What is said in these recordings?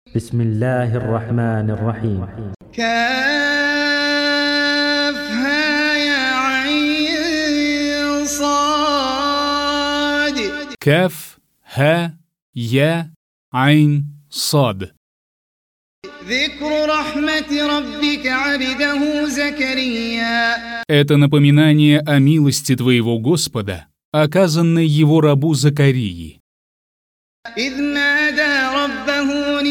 بسم الله الرحمن الرحيم كافها يا عين صاد كاف ها يا عين صاد. ذكر رحمة ربك عبده زكريا. Это напоминание о милости твоего Господа, оказанной его рабу Закарии. إذ نادى ربه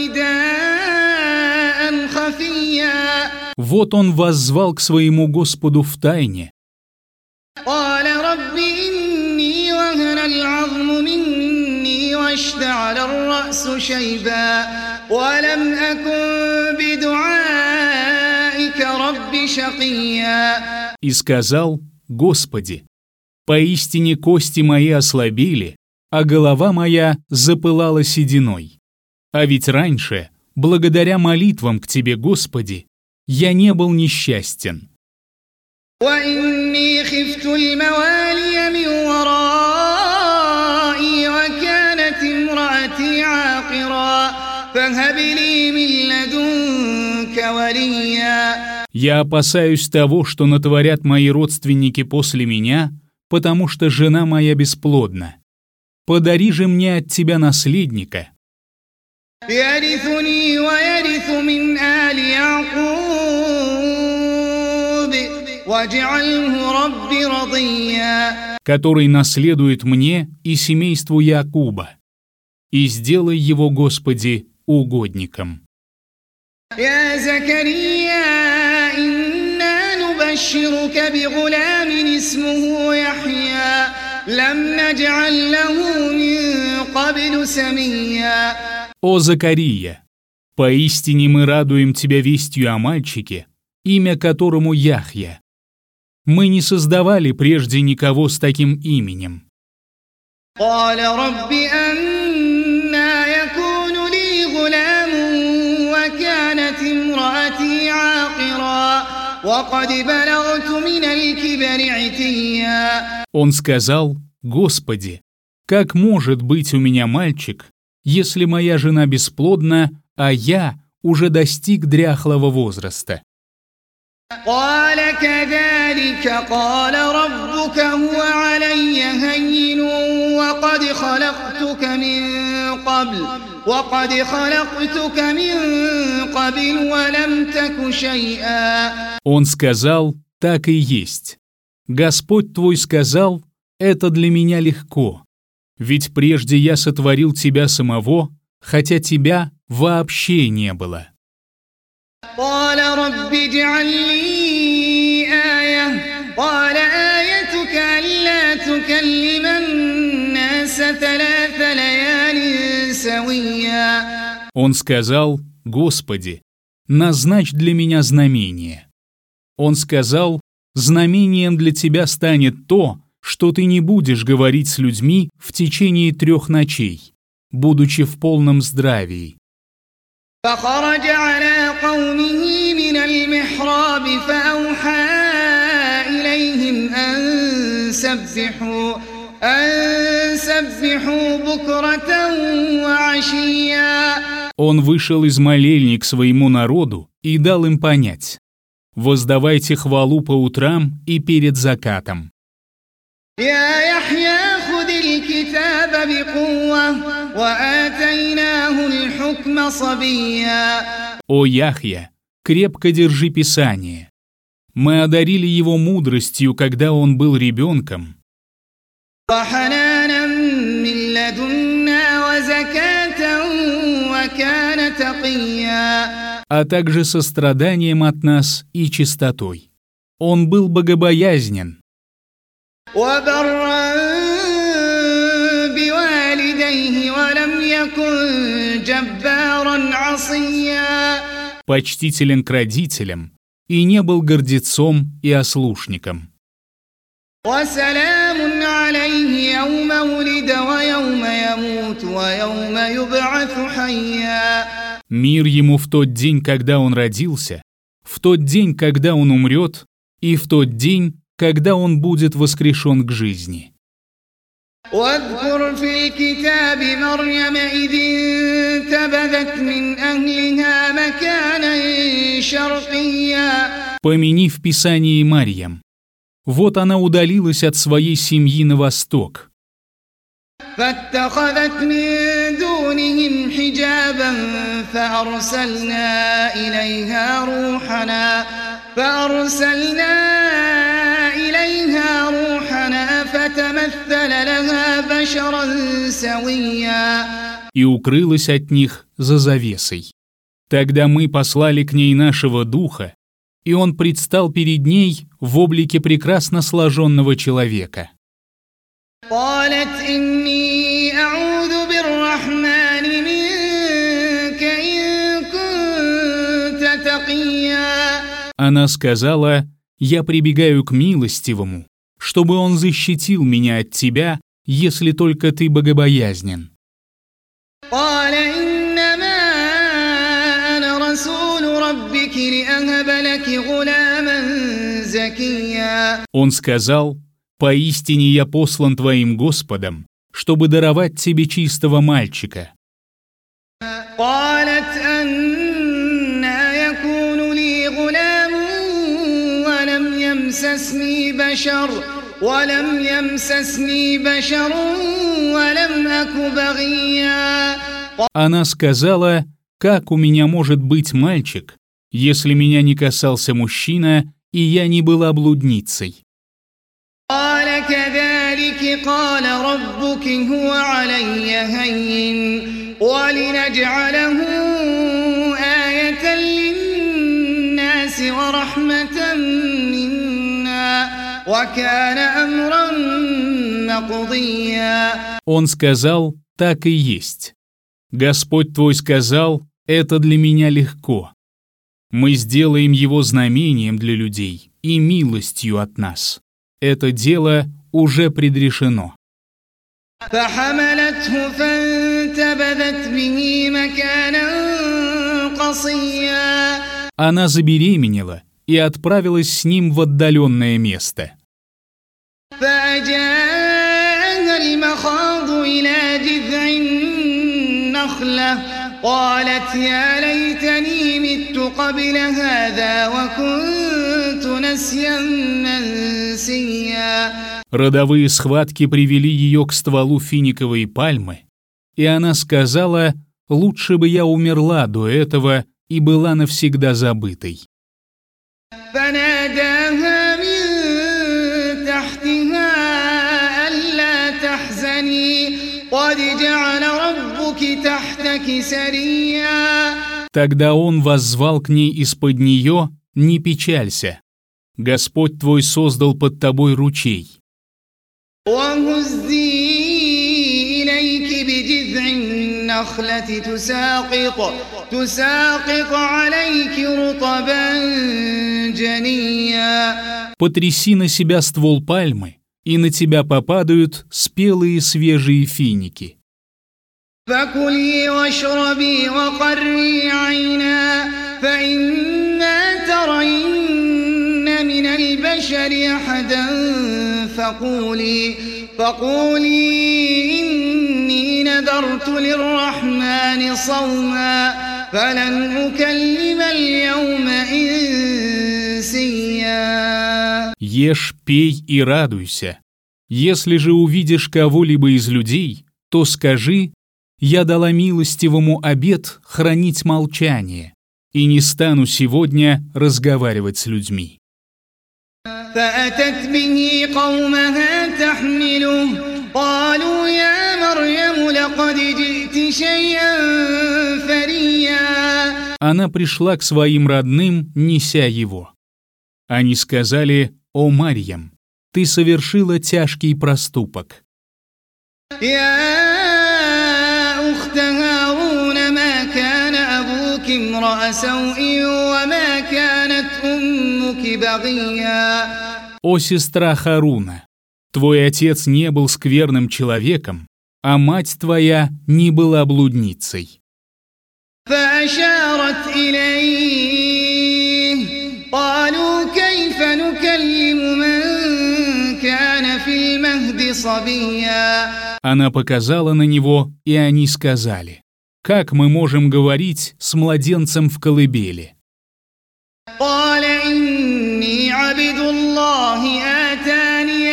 نداء خفيا. Вот он воззвал к своему Господу в тайне. قال رب إني وهن العظم مني واشتعل الرأس شيبا ولم أكن بدعائك رب شقيا. И сказал: Господи, поистине кости мои ослабели, а голова моя запылала сединой. А ведь раньше, благодаря молитвам к Тебе, Господи, я не был несчастен. وإني خفت الموالي من ورائي وكانت امرأتي عاقرا فهب لي من لدنك وليا. Я опасаюсь того, что натворят мои родственники после меня, потому что жена моя бесплодна. Подари же мне от Тебя наследника. يرثني ويرث من آل يعقوب واجعله ربي رضيا. Который наследует мне и семейству Якуба, и сделай его, Господи, угодником. يا زكريا إنا نبشرك بغلام اسمه يحيى لم نجعل له من قبل سميا. О Закария, поистине мы радуем тебя вестью о мальчике, имя которому Яхья. Мы не создавали прежде никого с таким именем. قال رب أنى يكون لي غلام وكانت امرأتي عاقرا وقد بلغت من الكبر عتيا. Он сказал: Господи, как может быть у меня мальчик, если моя жена бесплодна, а я уже достиг дряхлого возраста? قال كذلك قال ربك هو علي هين وقد خلقتك من قبل ولم تك شيئا. Он сказал: так и есть. Господь твой сказал: это для меня легко, ведь прежде я сотворил тебя самого, хотя тебя вообще не было. قال رب اجعل لي آية قال آيتك ألا تكلم الناس 3 ليال سويا. Он сказал: Господи, назначь для меня знамение. Он сказал: знамением для тебя станет то, что ты не будешь говорить с людьми в течение 3 ночей, будучи в полном здравии. فخرج على قومه من المحراب فأوحى إليهم أن سبحوا بكرة وعشيا. Он вышел из молельни к своему народу и дал им понять: воздавайте хвалу по утрам и перед закатом. يا يحيى خذ الكتاب بقوة وآتيناه الحكم صبيا. О Яхья, крепко держи Писание. Мы одарили его мудростью, когда он был ребенком, وحنانا من لدنا وزكاة وكان تقيا. а также состраданием от нас и чистотой. Он был богобоязнен. وبرا بوالديه ولم يكن جبارا عصيا. Почтителен к родителям и не был гордецом и ослушником. وسلام عليه يوم ولد ويوم يموت ويوم يبعث حيا. Мир ему в тот день, когда он родился, в тот день, когда он умрет, и в тот день, когда он будет воскрешен к жизни. واذكر في الكتاب مريم إذ انتبذت من أهلها مكانا شرقيا. Помяни в Писании Марьям. Вот она удалилась от своей семьи на восток. فاتخذت من دونهم حجابا فأرسلنا إليها روحنا فتمثل لها بشرا سويا. И укрылась от них за завесой. Тогда мы послали к ней нашего духа, и он предстал перед ней в облике прекрасно сложенного человека. قالت إني أعوذ بالرحمن منك إن كنت تقيا. Она сказала: «Я прибегаю к милостивому, чтобы он защитил меня от тебя, если только ты богобоязнен». قال إنما أنا رسول ربك لأهب لك غلاما زكيا. Он сказал: «Поистине я послан твоим Господом, чтобы даровать тебе чистого мальчика». قالت أنى يكون لي غلام ولم يمسسني بشر ولم أك بغيا. Она сказала: «Как у меня может быть мальчик, если меня не касался мужчина, и я не была блудницей?» قال كذلك قال ربك هو علي هين ولنجعله آية للناس ورحمة منا وكان أمرا مقضيا. Он сказал: «Так и есть. Господь твой сказал: это для меня легко. Мы сделаем его знамением для людей и милостью от нас. Это дело уже предрешено». فحملته فانتبذت به مكانا قصيا. Она забеременела и отправилась с ним в отдаленное место. فأجاءها المخاض إلى جذع النخلة قالت يا ليتني مت قبل هذا وكنت نسيا منسيا. Родовые схватки привели ее к стволу финиковой пальмы, и она сказала: «Лучше бы я умерла до этого и была навсегда забытой». فناداها من تحتها ألا تحزني قد جعل ربك تحتك سريا. Тогда он воззвал к ней из-под нее: «Не печалься, Господь твой создал под тобой ручей». وهزي إليك بجذع النخلة تساقط عليك رطبا جنيا. Потряси на себя ствол пальмы, и на тебя попадают спелые свежие финики. فكلي واشربي وقري عينا فإما ترين من البشر أحدا فقولي إني نذرت للرحمن صوما فلن أكلم اليوم إنسيا. Ешь, пей и радуйся. Если же увидишь кого-либо из людей, то скажи: «Я дала милостивому обет хранить молчание, и не стану сегодня разговаривать с людьми». فأتت به قومها تحمله قالوا يا مريم لقد جئت شيئا فريا. Она пришла к своим родным, неся его. Они сказали: «О Марьям, ты совершила тяжкий проступок». يا أخت هارون ما كان أبوك امرأ سوء وما كانت أمك بغيا. «О сестра Харуна, твой отец не был скверным человеком, а мать твоя не была блудницей». فأشارت إليه قالوا كيف نكلم من كان في المهد صبيا. Она показала на него, и они сказали: «Как мы можем говорить с младенцем в колыбели?» قال إني عبد الله آتاني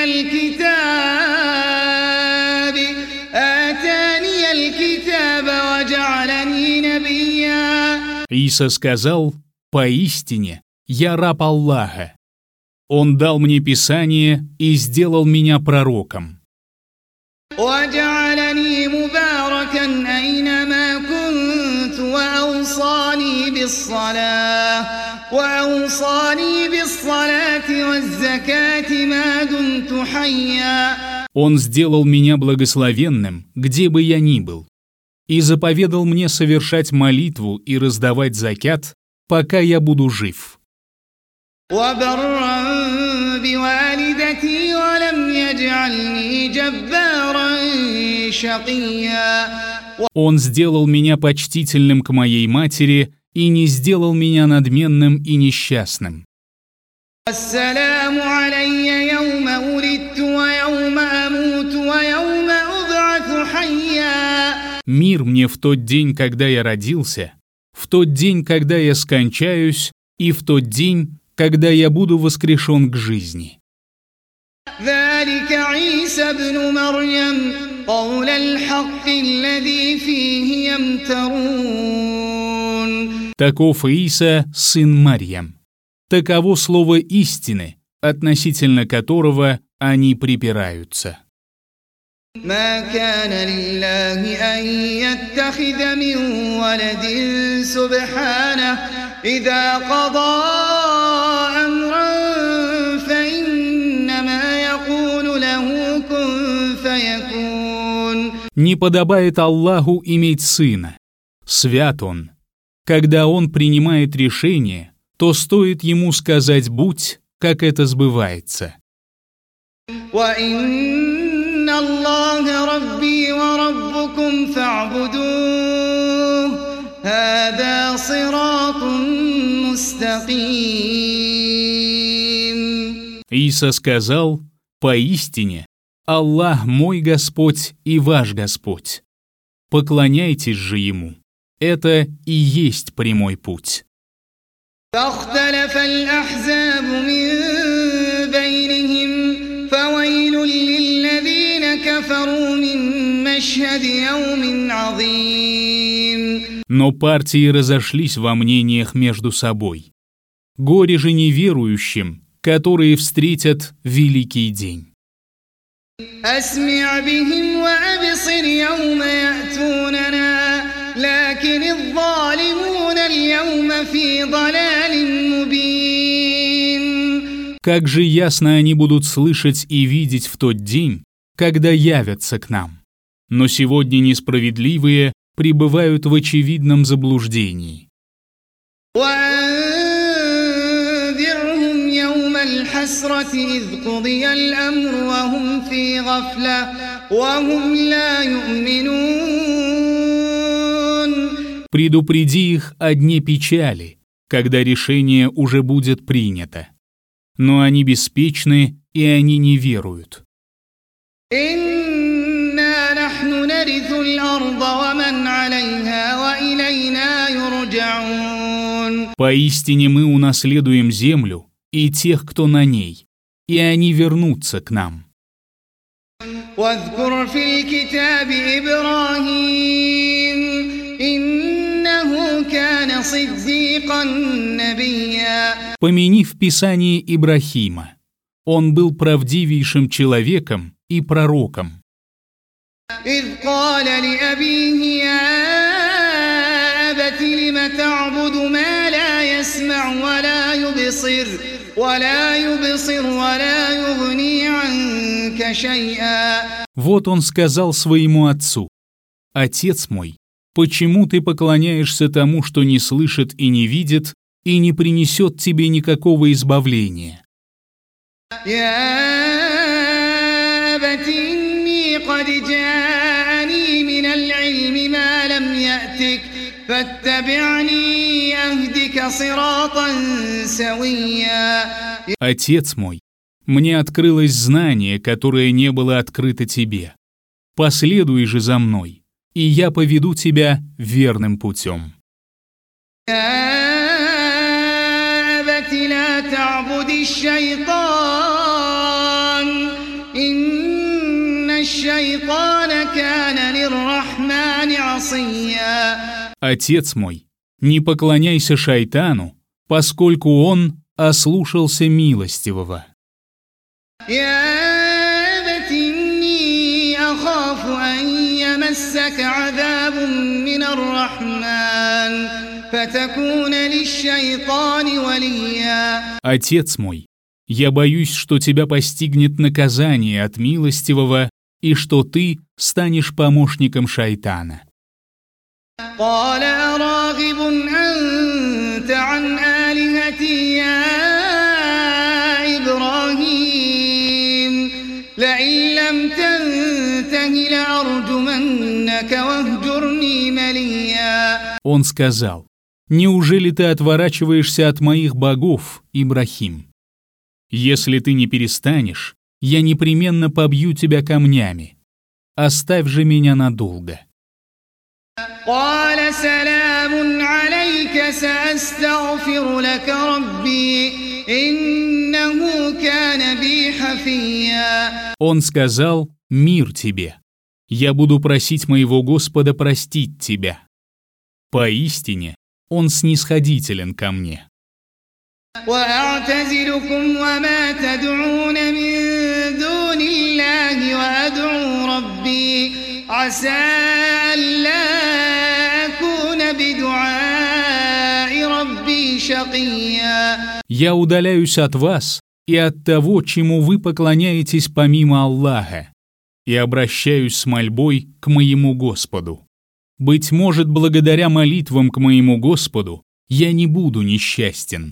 الكتاب وجعلني نبيا. Иса сказал: «Поистине, я раб Аллаха. Он дал мне Писание и сделал меня пророком. وجعلني مباركا أينما كنت وأوصاني بالصلاة والزكاة ما دمت حيا. Он сделал меня благословенным, где бы я ни был, и заповедал мне совершать молитву и раздавать закят, пока я буду жив. وبرا بوالدتي ولم يجعلني جبارا شقيا. Он сделал меня почтительным к моей матери и не сделал меня надменным и несчастным. السلام علي يوم ولدت ويوم أموت ويوم أبعث حيا. Мир мне в тот день, когда я родился, в тот день, когда я скончаюсь, и в тот день, когда я буду воскрешен к жизни. ذلك عيسى ابن مريم قول الحق الذي فيه يمترون. Таков Иса, сын Марьям. Таково слово истины, относительно которого они припираются. ما كان لله أن يتخذ من ولد سبحانه إذا قضى أمرا فإنما يقول له كن فيكون. Не подобает Аллаху иметь сына. Свят Он. Когда Он принимает решение, то стоит Ему сказать «будь», как это сбывается. وإن الله ربي وربكم فاعبدوه هذا صراط مستقيم. Иса сказал: «Поистине, Аллах мой Господь и ваш Господь. Поклоняйтесь же Ему. Это и есть прямой путь». فاختلف الأحزاب من بينهم فويل للذين كفروا من مشهد يوم عظيم. Но партии разошлись во мнениях между собой. Горе же неверующим, которые встретят великий день. أسمع بهم وأبصر يوم يأتوننا لكن الظالمون اليوم في ضلال مبين. Как же ясно они будут слышать и видеть в тот день, когда явятся к нам. Но сегодня несправедливые пребывают в очевидном заблуждении. وأنذرهم يوم الحسرة إذ قضي الأمر وهم في غفلة وهم لا يؤمنون. Предупреди их о дне печали, когда решение уже будет принято. Но они беспечны, и они не веруют. إنا نحن نرث الأرض ومن عليها وإلينا يرجعون. Поистине мы унаследуем землю и тех, кто на ней, и они вернутся к нам. واذكر في الكتاب إبراهيم إنه كان صديقا نبيا. Помяни в Писании Ибрахима. Он был правдивейшим человеком и пророком. إذ قال لأبيه يا أبت لم تعبد ما لا يسمع ولا يبصر ولا يغني عنك شيئا. Вот он сказал своему отцу: «Отец мой, почему ты поклоняешься тому, что не слышит и не видит, и не принесет тебе никакого избавления?» يا أبت إني قد جاءني من العلم ما لم يأتك فاتبعني أهدك صراطا سويا. «Отец мой, Мне открылось знание, которое не было открыто тебе. Последуй же за мной, и я поведу тебя верным путем». يا أبت لا تعبد الشيطان إن الشيطان كان للرحمن عصيا. Отец мой, не поклоняйся шайтану, поскольку он ослушался милостивого. يا أبت إني أخاف أن يمسك عذاب من الرحمن فتكون للشيطان وليا. Отец мой, я боюсь, что тебя постигнет наказание от милостивого и что ты станешь помощником шайтана. قال أراغب أنت عن آلهتي يا إبراهيم لئن لم تنته لأرجمنك واهجرني مليا. Он сказал: «Неужели ты отворачиваешься от моих богов, Ибрахим? Если ты не перестанешь, я непременно побью тебя камнями. Оставь же меня надолго». قال سلام عليك سأستغفر لك ربي إنه كان بي حفيا. Он сказал: «Мир тебе! Я буду просить моего Господа простить тебя. Поистине, Он снисходителен ко мне». وأعتزلكم وما تدعون من دون الله وأدعو ربي عسى ألا أكون بدعاء ربي شقيا. «Я удаляюсь от вас и от того, чему вы поклоняетесь помимо Аллаха, и обращаюсь с мольбой к моему Господу. Быть может, благодаря молитвам к моему Господу я не буду несчастен».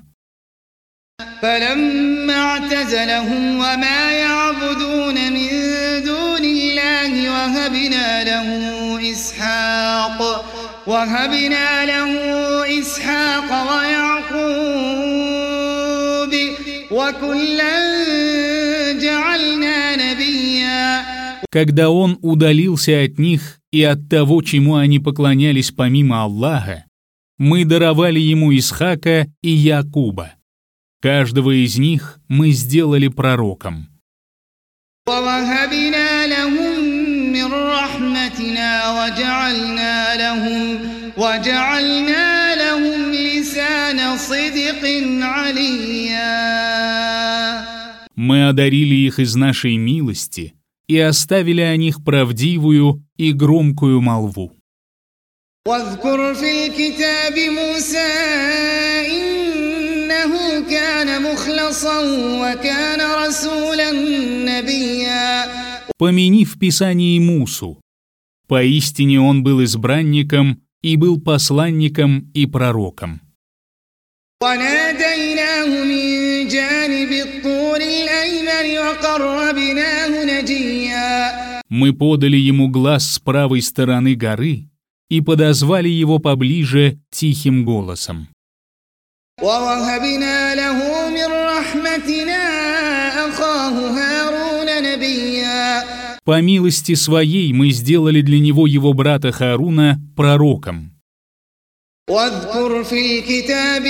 فلما اعتزلهم وما يعبدون من دون الله وهبنا له إسحاق ويعقوب وكلا جعلنا نبيا. Когда он удалился от них и от того, чему они поклонялись помимо Аллаха, мы даровали ему Исхака и Якуба. Каждого из них мы сделали пророком. ووهبنا لهم من رحمتنا وجعلنا لهم لسان صدق عليا. Мы одарили их из нашей милости и оставили о них правдивую и громкую молву. واذكر في الكتاب موسى إنه كان مخلصا وكان رسولا نبيا. Помяни в Писании Мусу. Поистине он был избранником и был посланником и пророком. وناديناه من جانب الطور الأيمن وقربناه نجيا. Мы подали ему глас с правой стороны горы и подозвали его поближе тихим голосом. ووهبنا له من رحمتنا أخاه هارون نبيا. По милости своей мы сделали для него его брата Хааруна пророком. واذكر في الكتاب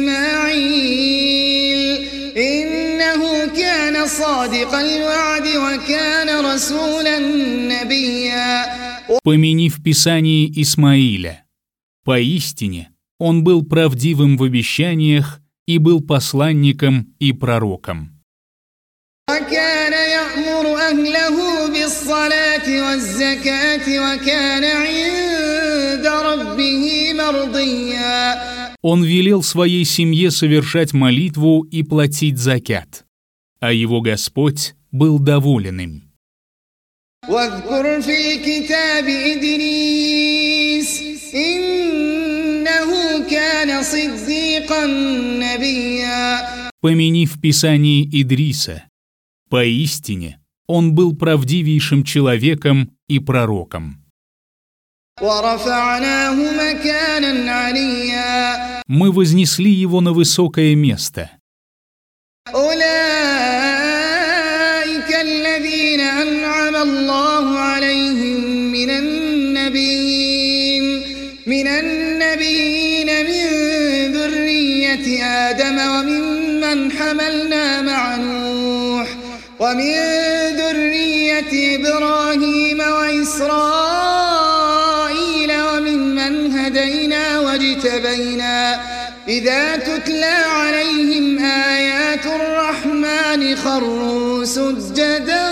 إسماعيل إنه كان صادق الوعد وكان رسولا نبيا. Помяни в Писании Исмаиля. Поистине, он был правдивым в обещаниях и был посланником и пророком. وكان يأمر أهله بالصلاة والزكاة وكان عند ربه مرضيا. Он велел своей семье совершать молитву и платить закят, а его Господь был доволен им. واذكر في الكتاب إدريس إنه كان صديقا نبيا. Помяни в Писании Идриса. Поистине, он был правдивейшим человеком и пророком. ورفعناه مكانا عليا. Мы вознесли его на высокое место. أولئك ذرية آدم وممن حملنا مع نوح ومن ذرية إبراهيم وإسرائيل وممن هدينا واجتبينا إذا تتلى عليهم آيات الرحمن خروا سجدا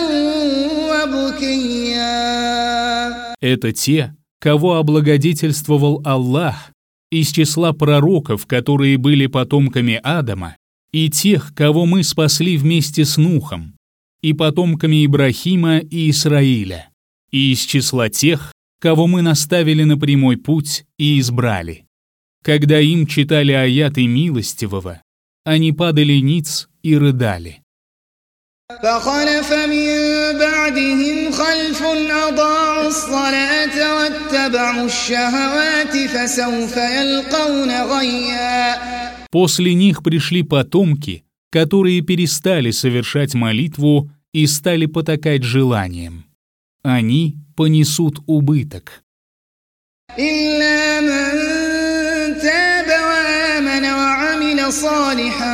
وبكيا. Это те, кого облагодетельствовал Аллах из числа пророков, которые были потомками Адама, и тех, кого мы спасли вместе с Нухом, и потомками Ибрахима и Исраиля, и из числа тех, кого мы наставили на прямой путь и избрали. Когда им читали аяты милостивого, они падали ниц и рыдали. فخلف من بعدهم خلف أضاعوا الصلاة واتبعوا الشهوات فسوف يلقون غيا. После них пришли потомки, которые перестали совершать молитву и стали потакать желанием. Они понесут убыток. إلا من تاب وآمن وعمل صالحا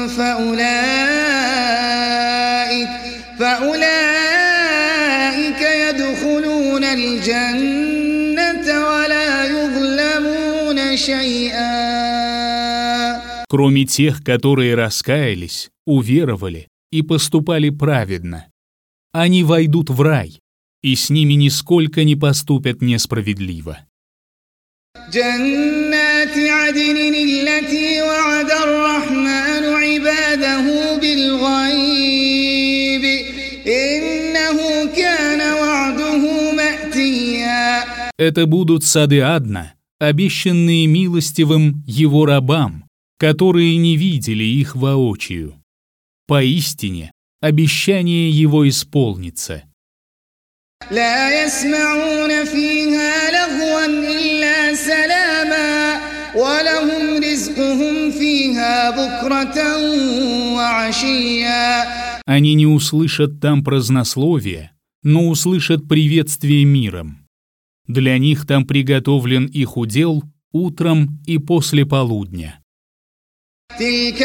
فأولئك يدخلون الجنة ولا يظلمون شيئا. Кроме тех, которые раскаялись, уверовали и поступали праведно. Они войдут в рай, и с ними нисколько не поступят несправедливо. جنات عدن التي وعد الرحمن عباده بالغيب إنه كان وعده مأتيا. Это будут сады Адна, обещанные милостивым его рабам, которые не видели их воочию. Поистине, обещание его исполнится. لا يسمعون فيها لغوا إلا سلاما ولهم رزقهم فيها بكرة وعشيا. Они не услышат там празднословия, но услышат приветствие миром. Для них там приготовлен их удел утром и после полудня. تلك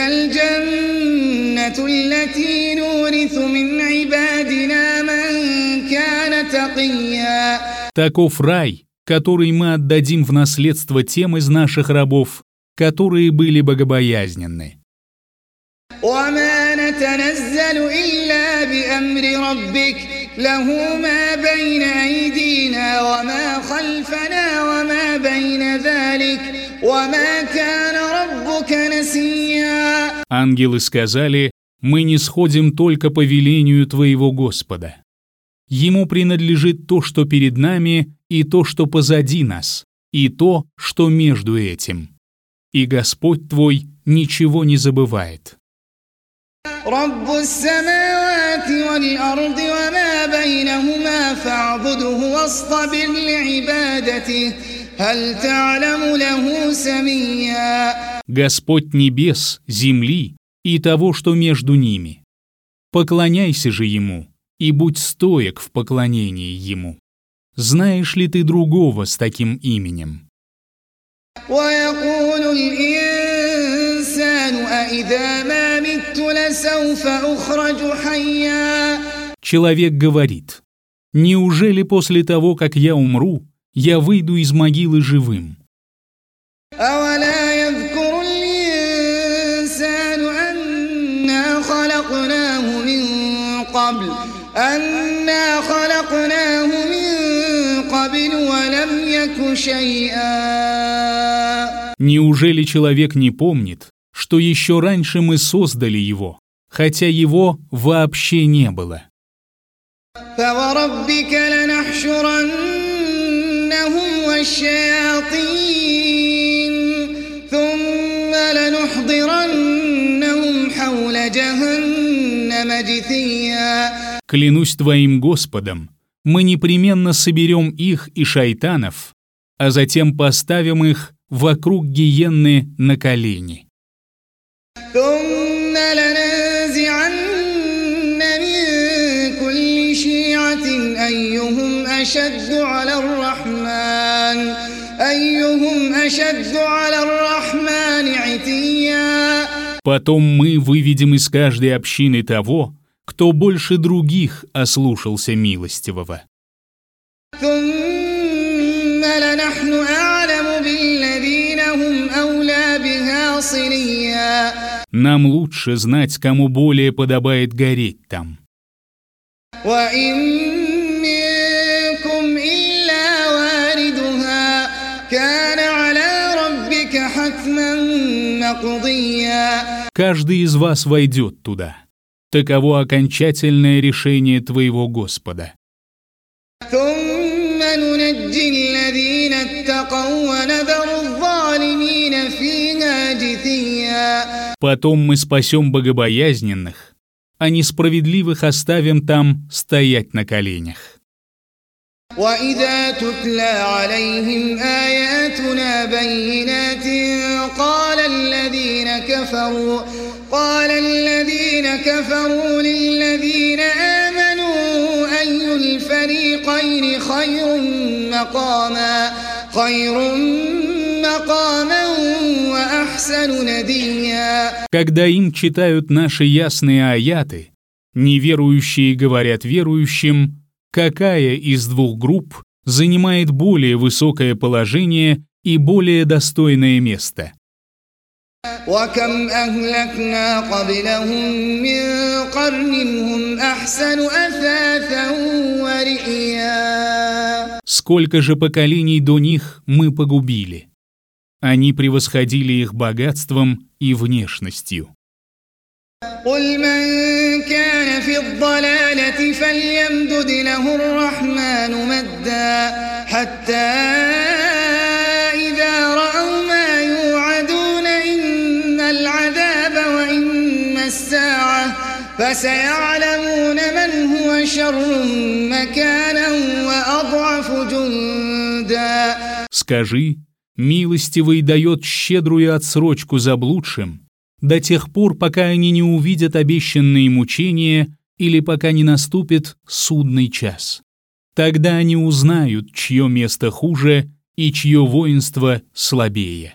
الجنة التي نورث من عبادنا من كان تقيا. Таков рай, который мы отдадим в наследство тем из наших рабов, которые были богобоязненны. وما نتنزل إلا بأمر ربك له ما بين أيدينا وما خلفنا وما بين ذلك وما كان ربك نسيا. Ангелы сказали: «Мы не сходим только по велению Твоего Господа. Ему принадлежит то, что перед нами, и то, что позади нас, и то, что между этим. И Господь Твой ничего не забывает». رب السماوات والأرض وما بينهما فاعبده واصطبر لعبادته هل تعلم له سميا. Господь небес, земли и того, что между ними. Поклоняйся же Ему и будь стоек в поклонении Ему. Знаешь ли ты другого с таким именем? ويقول الإنسان أإذا ما مت لسوف أخرج حيا. Человек говорит: «Неужели после того, как я умру, я выйду из могилы живым?» أولا يذكر الإنسان أنا خلقناه من قبل ولم يك شيئا. Неужели человек не помнит, что еще раньше мы создали его, хотя его вообще не было? فوربك لنحشرنهم والشياطين ثم لنحضرنهم حول جهنم جثيا. Клянусь твоим Господом, мы непременно соберем их и шайтанов, а затем поставим их вокруг гиенны на колени. ثم لننزعن من كل شيعة أيهم أشد على الرحمن عتيا. Потом мы выведем из каждой общины того, кто больше других ослушался милостивого. ثم لنحن أعلم بالذين هم أولى بها صليا. Нам лучше знать, кому более подобает гореть там. وإن منكم إلا واردها كان على ربك حتما مقضيا. Каждый из вас войдет туда. Таково окончательное решение твоего Господа. ثم ننجي الذين اتقوا ونذر الظالمين فيها جثيا. Потом мы спасем богобоязненных, а несправедливых оставим там стоять на коленях. وإذا تتلى عليهم آياتنا بينات قال الذين كفروا للذين آمنوا أي الفريقين خير مقاما وأحسن نديا. Когда им читают наши ясные аяты, неверующие говорят верующим, какая из двух групп занимает более высокое положение и более достойное место. وكم أهلكنا قبلهم من قرن هم أحسن أثاثا ورئيا. Сколько же поколений до них мы погубили. Они превосходили их богатством и внешностью. قل من كان في الضلالة فليمدد له الرحمن مدا حتى إذا رأوا ما يوعدون إما العذاب وإما الساعة فسيعلمون من هو شر مكانا وأضعف جندا. Скажи, милостивый дает щедрую отсрочку заблудшим, до тех пор, пока они не увидят обещанные мучения или пока не наступит судный час. Тогда они узнают, чье место хуже и чье воинство слабее.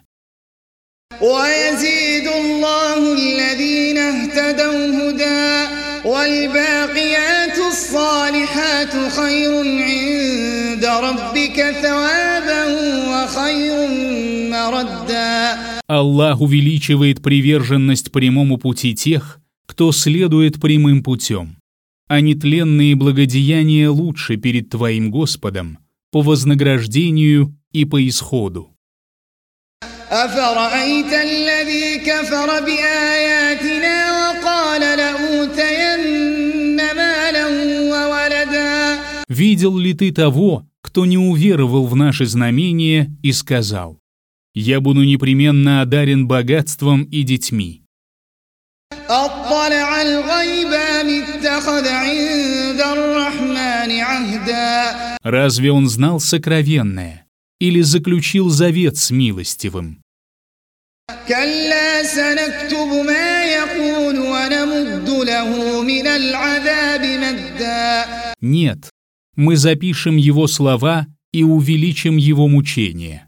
ويزيد الله الذين اهتدوا هدى والباقيات الصالحات خير عند ربك ثوابا وخير مردا. Аллах увеличивает приверженность прямому пути тех, кто следует прямым путем, а нетленные благодеяния лучше перед твоим Господом по вознаграждению и по исходу. أفرأيت الذي كفر بآياتنا وقال لأوتين مالا وولدا. Видел ли ты того, кто не уверовал в наши знамения и сказал: «Я буду непременно одарен богатством и детьми»? أطلع الغيب أم اتخذ عند الرحمن عهدا. Разве он знал сокровенное или заключил завет с милостивым? كلا سنكتب ما يقول ونمد له من العذاب مدا. Нет, мы запишем его слова и увеличим его мучения.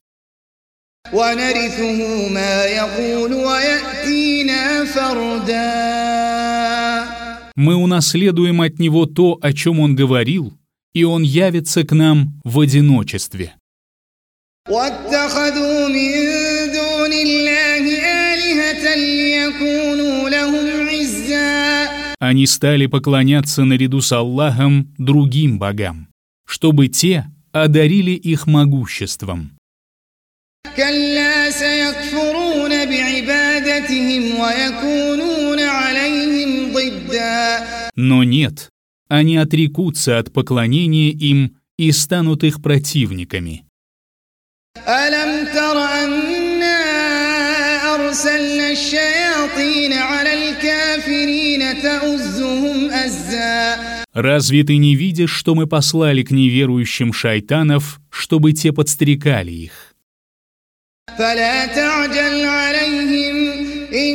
ونرثه ما يقول ويأتينا فردا. Мы унаследуем от него то, о чем он говорил, и он явится к нам в одиночестве. واتخذوا من دون الله آلهة ليكونوا لهم عزا. Они стали поклоняться наряду с Аллахом другим богам, чтобы те одарили их могуществом. كلا سيكفرون بعبادتهم ويكونون عليهم ضدا. Но нет, они отрекутся от поклонения им и станут их противниками. ألم تر أنا أرسلنا الشياطين على الكافرين تؤزهم أزا. Разве ты не видишь, что мы послали к неверующим шайтанов, чтобы те подстрекали их? فلا تعجل عليهم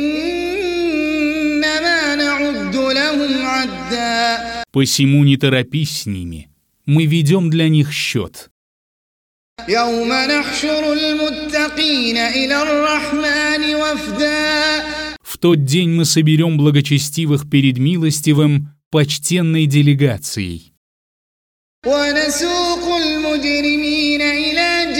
إنما نعد لهم عدا. Посему не торопись с ними, мы ведем для них счет. يوم نحشر المتقين إلى الرحمن وفدا. В тот день мы соберем благочестивых перед милостивым почтенной делегацией. ونسوق المجرمين إلى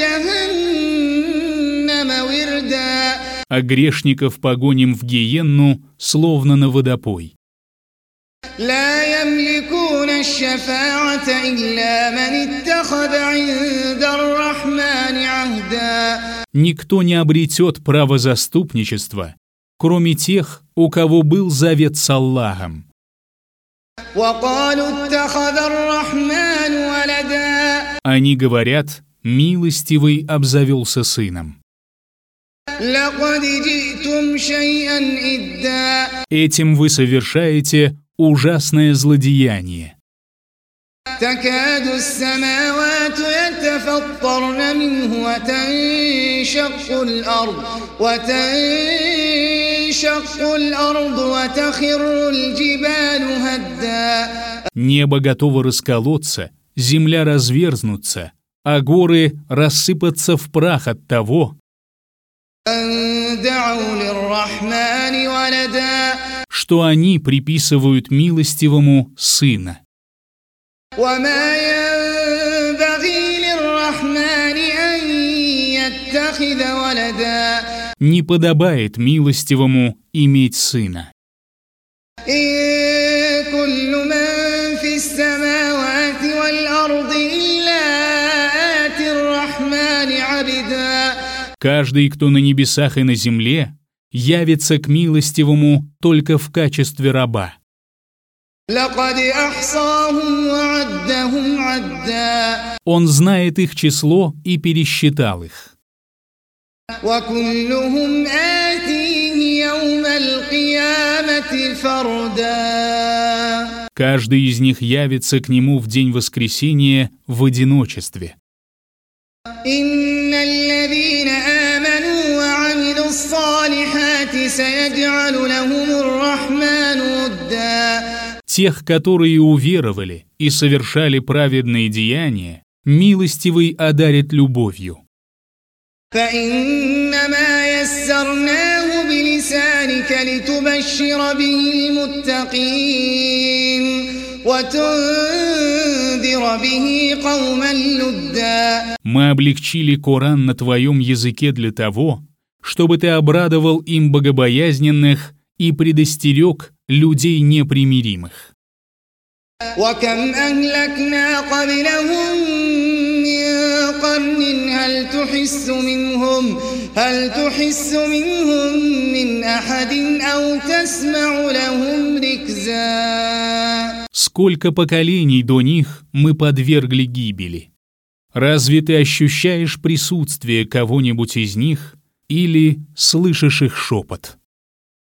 جهنم وردا. А грешников погоним в гиенну, словно на водопой. لا يملكون الشفاعة إلا من اتخذ عند الرحمن عهدا. Никто не обретет право заступничества, кроме тех, у кого был завет с Аллахом. وقالوا اتخذ الرحمن ولدا. Они говорят, милостивый обзавелся сыном. لقد جئتم شيئا إدا. Этим вы совершаете ужасное злодеяние. تكاد السماوات يتفطرن منه وتنشق الأرض وتخر الجبال هدا. Небо готово расколоться, земля разверзнуться, а горы рассыпаться в прах от того, أن دعوا للرحمن ولدا. что они приписывают милостивому сына. وما ينبغي للرحمن أن يتخذ ولدا. Не подобает милостивому иметь сына. إن كل من في السماوات والأرض إلا آتي الرحمن عبدا. Каждый, кто на небесах и на земле, явится к милостивому только в качестве раба. لقد أحصاهم وعدهم عدا. Он знает их число и пересчитал их. وكلهم آتيه يوم القيامة فردا. Каждый из них явится к нему в день воскресения в одиночестве. إن الذين آمنوا وعملوا الصالحات سيجعل لهم الرحمن ودا. Тех, которые уверовали и совершали праведные деяния, милостивый одарит любовью. فإنما يسرناه بلسانك لتبشر به المتقين وتنذر به قوما لدا. Мы облегчили Коран на твоем языке для того, чтобы ты обрадовал им богобоязненных и предостерег людей непримиримых. وكم أهلكنا قبلهم من قرن هل تحس منهم من أحد أو تسمع لهم ركزا. Сколько поколений до них мы подвергли гибели. Разве ты ощущаешь присутствие кого-нибудь из них или слышишь их шепот?